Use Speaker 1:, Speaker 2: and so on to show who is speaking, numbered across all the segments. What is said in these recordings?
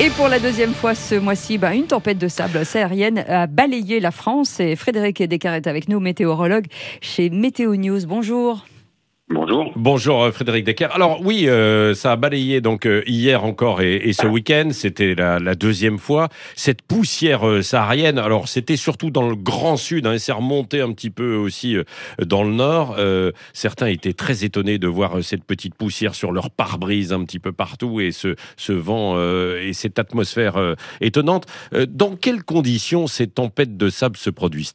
Speaker 1: Et pour la deuxième fois ce mois-ci, une tempête de sable saharienne a balayé la France. Et Frédéric Descartes est avec nous, météorologue chez Météo News. Bonjour.
Speaker 2: Bonjour.
Speaker 3: Bonjour Frédéric Descartes. Alors oui, ça a balayé donc hier encore et ce week-end, c'était la deuxième fois. Cette poussière saharienne, alors c'était surtout dans le grand sud, et c'est remonté un petit peu aussi dans le nord. Certains étaient très étonnés de voir cette petite poussière sur leur pare-brise un petit peu partout et ce vent et cette atmosphère étonnante. Dans quelles conditions ces tempêtes de sable se produisent-elles ?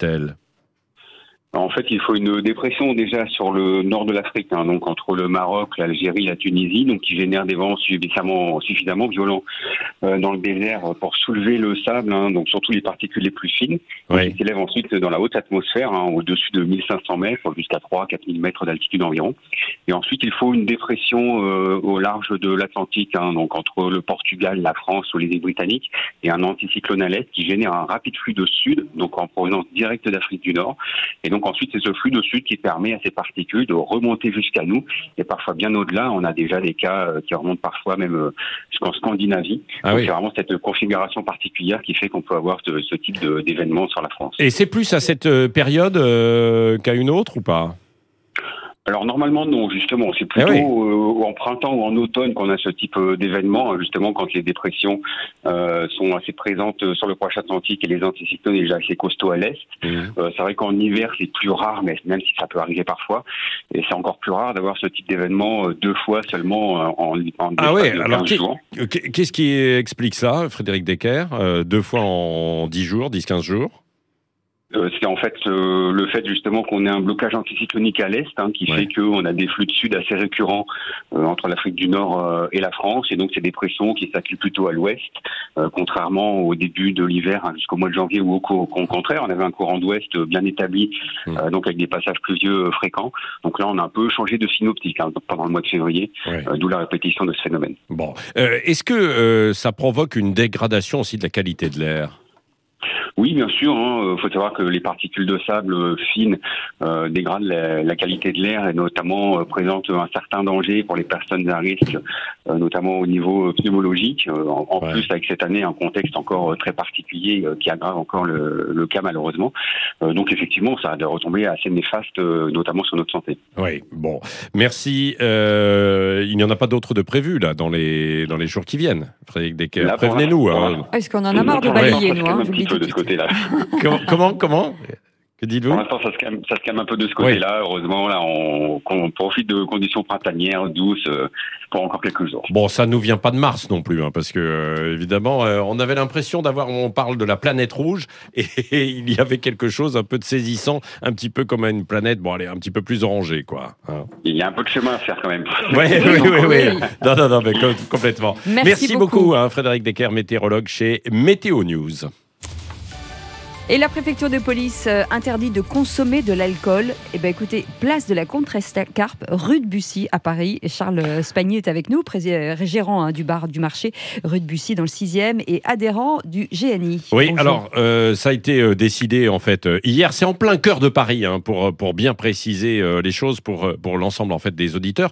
Speaker 2: En fait, il faut une dépression déjà sur le nord de l'Afrique, donc entre le Maroc, l'Algérie, la Tunisie, donc qui génère des vents suffisamment violents dans le désert pour soulever le sable, donc surtout les particules les plus fines, qui s'élèvent ensuite dans la haute atmosphère, au-dessus de 1500 mètres, jusqu'à 3-4 000 mètres d'altitude environ. Et ensuite, il faut une dépression au large de l'Atlantique, donc entre le Portugal, la France ou les îles Britanniques, et un anticyclone à l'est qui génère un rapide flux de sud, donc en provenance directe d'Afrique du Nord. Et donc ensuite, c'est ce flux de sud qui permet à ces particules de remonter jusqu'à nous. Et parfois bien au-delà, on a déjà des cas qui remontent parfois même jusqu'en Scandinavie. Donc c'est vraiment cette configuration particulière qui fait qu'on peut avoir ce type d'événement sur la France.
Speaker 3: Et c'est plus à cette période qu'à une autre ou pas ?
Speaker 2: Alors normalement non, justement, c'est plutôt en printemps ou en automne qu'on a ce type d'événement, justement quand les dépressions sont assez présentes sur le proche Atlantique et les anticyclones déjà assez costauds à l'est. C'est vrai qu'en hiver c'est plus rare, mais même si ça peut arriver parfois, et c'est encore plus rare d'avoir ce type d'événement deux fois seulement en
Speaker 3: alors 15 jours. Qu'est-ce qui explique ça, Frédéric Descartes, deux fois en 10-15 jours ?
Speaker 2: C'est en fait le fait justement qu'on ait un blocage anticyclonique à l'est qui fait qu'on a des flux de sud assez récurrents entre l'Afrique du Nord et la France, et donc c'est des pressions qui s'accumulent plutôt à l'ouest, contrairement au début de l'hiver jusqu'au mois de janvier où au contraire on avait un courant d'ouest bien établi, donc avec des passages pluvieux fréquents. Donc là on a un peu changé de synoptique pendant le mois de février, d'où la répétition de ce phénomène.
Speaker 3: Bon, est-ce que ça provoque une dégradation aussi de la qualité de l'air ?
Speaker 2: Oui, bien sûr. Faut savoir que les particules de sable fines dégradent la qualité de l'air et notamment présentent un certain danger pour les personnes à risque, notamment au niveau pneumologique. En plus, avec cette année, un contexte encore très particulier qui aggrave encore le cas malheureusement. Donc effectivement, ça a des retombées assez néfastes, notamment sur notre santé.
Speaker 3: Oui, bon. Merci. Il n'y en a pas d'autres de prévus là dans les jours qui viennent. Frédéric Descartes, prévenez-nous.
Speaker 1: Est-ce qu'on en a marre de balayer, nous
Speaker 2: un petit peu de ce côté-là.
Speaker 3: Comment que dites-vous ?
Speaker 2: Pour l'instant, ça se calme un peu de ce côté-là. Heureusement, là, on profite de conditions printanières douces pour encore quelques jours.
Speaker 3: Bon, ça nous vient pas de Mars non plus, parce que évidemment, on avait l'impression on parle de la planète rouge, et il y avait quelque chose un peu de saisissant, un petit peu comme une planète, un petit peu plus orangée, quoi.
Speaker 2: Il y a un peu de chemin à faire quand même.
Speaker 3: Oui. Non, mais complètement. Merci beaucoup, Frédéric Descartes, météorologue chez Météo News.
Speaker 1: Et la préfecture de police interdit de consommer de l'alcool. Écoutez, place de la Contrescarpe, rue de Bussy à Paris. Charles Spagny est avec nous, gérant du bar du marché rue de Bussy dans le 6e et adhérent du GNI.
Speaker 3: Oui,
Speaker 1: Bonjour.
Speaker 3: alors ça a été décidé en fait hier. C'est en plein cœur de Paris, pour bien préciser les choses pour l'ensemble en fait des auditeurs.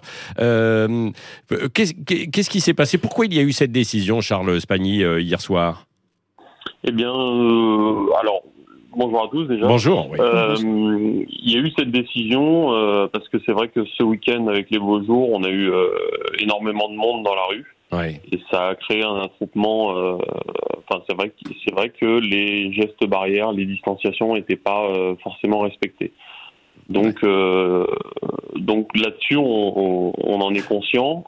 Speaker 3: Qu'est-ce qui s'est passé ? Pourquoi il y a eu cette décision, Charles Spagny, hier soir ?
Speaker 4: Eh bien, alors, bonjour à tous déjà.
Speaker 3: Bonjour. Oui.
Speaker 4: Il y a eu cette décision parce que c'est vrai que ce week-end, avec les beaux jours, on a eu énormément de monde dans la rue.
Speaker 3: Oui.
Speaker 4: Et ça a créé un attroupement. C'est vrai que les gestes barrières, les distanciations n'étaient pas forcément respectés. Donc là-dessus, on en est conscient.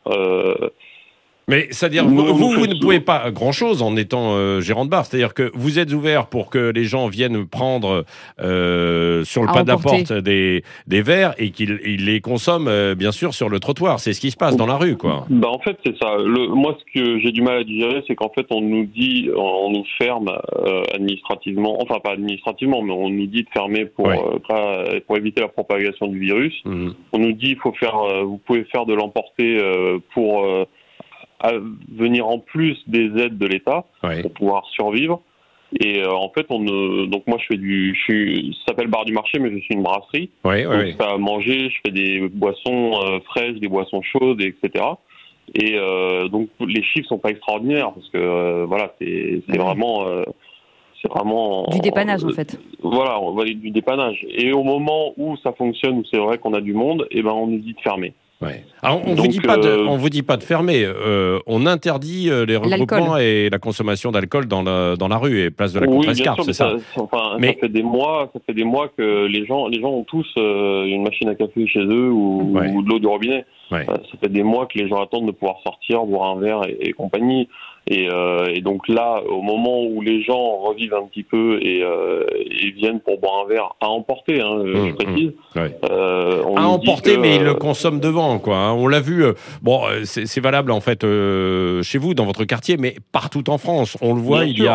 Speaker 3: Mais c'est-à-dire, vous ne pouvez pas grand-chose en étant gérant de bar. C'est-à-dire que vous êtes ouvert pour que les gens viennent prendre sur le pas de la porte des verres et qu'ils les consomment, bien sûr, sur le trottoir. C'est ce qui se passe dans la rue, quoi.
Speaker 4: En fait, c'est ça. Moi, ce que j'ai du mal à digérer, c'est qu'en fait, on nous ferme administrativement, enfin pas administrativement, mais on nous dit de fermer pour éviter la propagation du virus. On nous dit vous pouvez faire de l'emporter pour à venir en plus des aides de l'État pour pouvoir survivre. Et en fait, donc moi ça s'appelle bar du marché, mais je suis une brasserie. Je fais à manger, je fais des boissons fraîches, des boissons chaudes, etc. Et donc les chiffres sont pas extraordinaires parce que voilà, c'est vraiment
Speaker 1: du dépannage en fait.
Speaker 4: Voilà, on va aller du dépannage. Et au moment où ça fonctionne, où c'est vrai qu'on a du monde, et ben on nous dit de fermer.
Speaker 3: Ouais. Alors, on vous dit pas de fermer. On interdit les regroupements et la consommation d'alcool dans la rue et place de la Contrescarpe, c'est ça.
Speaker 4: Ça fait des mois que les gens ont tous une machine à café chez eux ou de l'eau du robinet. Ouais. Ça fait des mois que les gens attendent de pouvoir sortir, boire un verre et compagnie. Et donc là, au moment où les gens revivent un petit peu et viennent pour boire un verre à emporter, je précise. À
Speaker 3: emporter, mais ils le consomment devant, quoi. Hein. On l'a vu. Bon, c'est valable en fait chez vous, dans votre quartier, mais partout en France, on le voit. Il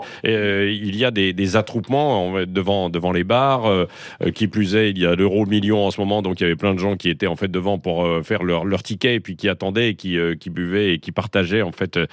Speaker 3: y a des attroupements devant les bars. Qui plus est, il y a l'euro million en ce moment, donc il y avait plein de gens qui étaient en fait devant pour faire leur ticket et puis qui attendaient et qui buvaient et qui partageaient en fait.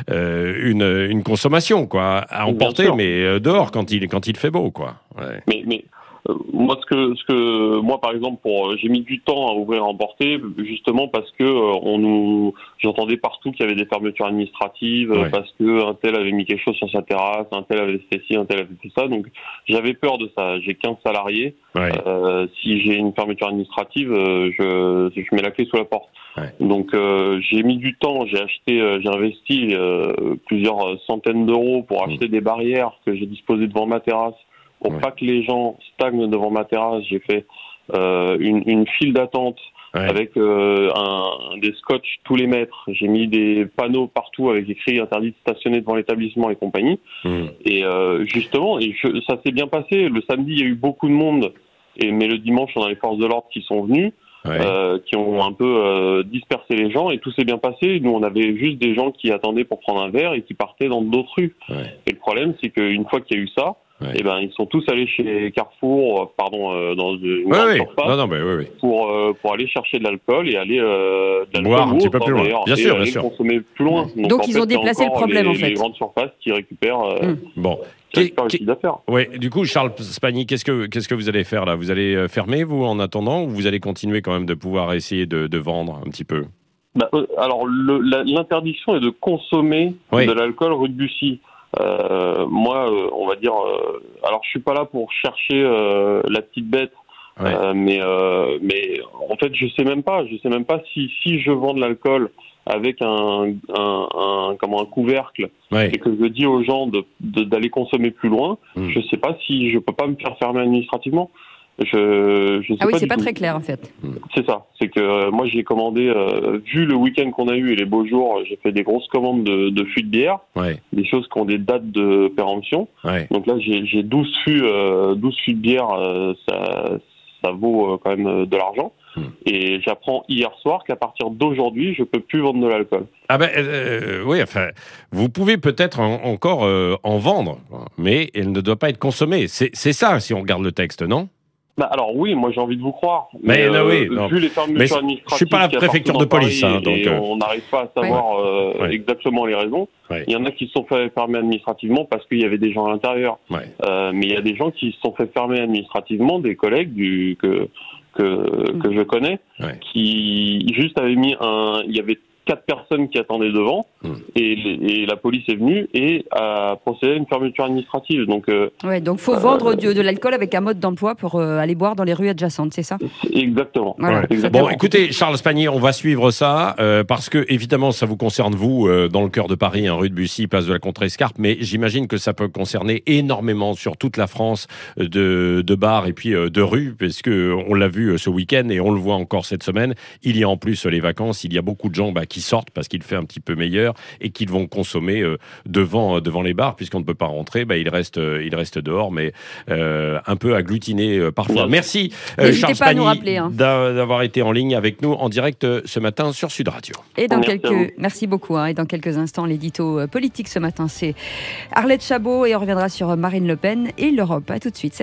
Speaker 3: Une consommation quoi à emporter, mais dehors quand il fait beau quoi. Ouais.
Speaker 4: Mais moi moi par exemple j'ai mis du temps à ouvrir à emporter justement parce que j'entendais partout qu'il y avait des fermetures administratives parce que un tel avait mis quelque chose sur sa terrasse, un tel avait fait ci, un tel avait fait ça, donc j'avais peur de ça. J'ai 15 salariés. Si j'ai une fermeture administrative, je mets la clé sous la porte. Donc j'ai mis du temps, j'ai investi plusieurs centaines d'euros pour acheter des barrières que j'ai disposées devant ma terrasse pour pas que les gens stagnent devant ma terrasse. J'ai fait une file d'attente avec des scotch tous les mètres. J'ai mis des panneaux partout avec écrit interdit de stationner devant l'établissement et compagnie. Et justement, ça s'est bien passé. Le samedi, il y a eu beaucoup de monde, mais le dimanche, on a les forces de l'ordre qui sont venues. Qui ont un peu dispersé les gens et tout s'est bien passé. Nous, on avait juste des gens qui attendaient pour prendre un verre et qui partaient dans d'autres rues. Et le problème, c'est qu'une fois qu'il y a eu ça, ils sont tous allés chez Carrefour, dans une grande surface, pour aller chercher de l'alcool et aller
Speaker 3: boire un petit peu plus loin. Bien sûr.
Speaker 4: Consommer plus loin.
Speaker 1: Donc ils ont déplacé le problème en fait.
Speaker 4: Les grandes surfaces qui récupèrent.
Speaker 3: Bon. Du coup, Charles Spagny, qu'est-ce que vous allez faire là ? Vous allez fermer, vous, en attendant, ou vous allez continuer quand même de pouvoir essayer de vendre un petit peu ?
Speaker 4: Alors, l'interdiction est de consommer de l'alcool rue de Bussy. Moi, on va dire... alors, je suis pas là pour chercher la petite bête, mais en fait, je sais même pas si je vends de l'alcool avec un couvercle et que je dis aux gens d'aller consommer plus loin, je sais pas si je peux pas me faire fermer administrativement. Je sais
Speaker 1: c'est pas très clair en fait.
Speaker 4: C'est ça, c'est que moi j'ai commandé, vu le week-end qu'on a eu et les beaux jours, j'ai fait des grosses commandes de fûts de bière, des choses qui ont des dates de péremption. Donc là j'ai 12 fûts de bière, ça vaut quand même de l'argent. Et j'apprends hier soir qu'à partir d'aujourd'hui, je peux plus vendre de l'alcool.
Speaker 3: Vous pouvez peut-être encore en vendre, mais elle ne doit pas être consommée. C'est ça, si on regarde le texte, non ?
Speaker 4: Alors oui, moi j'ai envie de vous croire. Vu les fermetures administratives,
Speaker 3: je suis pas la préfecture de police, donc
Speaker 4: on n'arrive pas à savoir exactement les raisons. Il y en a qui se sont fait fermer administrativement parce qu'il y avait des gens à l'intérieur. Mais il y a des gens qui se sont fait fermer administrativement, des collègues que je connais, qui juste avaient mis il y avait 4 personnes qui attendaient devant et la police est venue et a procédé à une fermeture administrative. Donc
Speaker 1: faut vendre de l'alcool avec un mode d'emploi pour aller boire dans les rues adjacentes, c'est ça ?
Speaker 4: Exactement.
Speaker 1: Voilà,
Speaker 3: Bon, écoutez, Charles Spagny, on va suivre ça parce que évidemment ça vous concerne vous dans le cœur de Paris, rue de Bussy, place de la Contrescarpe, mais j'imagine que ça peut concerner énormément sur toute la France de bars et puis de rues, parce que on l'a vu ce week-end et on le voit encore cette semaine. Il y a en plus les vacances, il y a beaucoup de gens qui sortent parce qu'il fait un petit peu meilleur et qu'ils vont consommer devant les bars, puisqu'on ne peut pas rentrer, il reste dehors, mais un peu agglutiné parfois. Merci Charles Spagny d'avoir été en ligne avec nous en direct ce matin sur Sud Radio.
Speaker 1: Et merci beaucoup. Et dans quelques instants, l'édito politique ce matin, c'est Arlette Chabot et on reviendra sur Marine Le Pen et l'Europe. À tout de suite.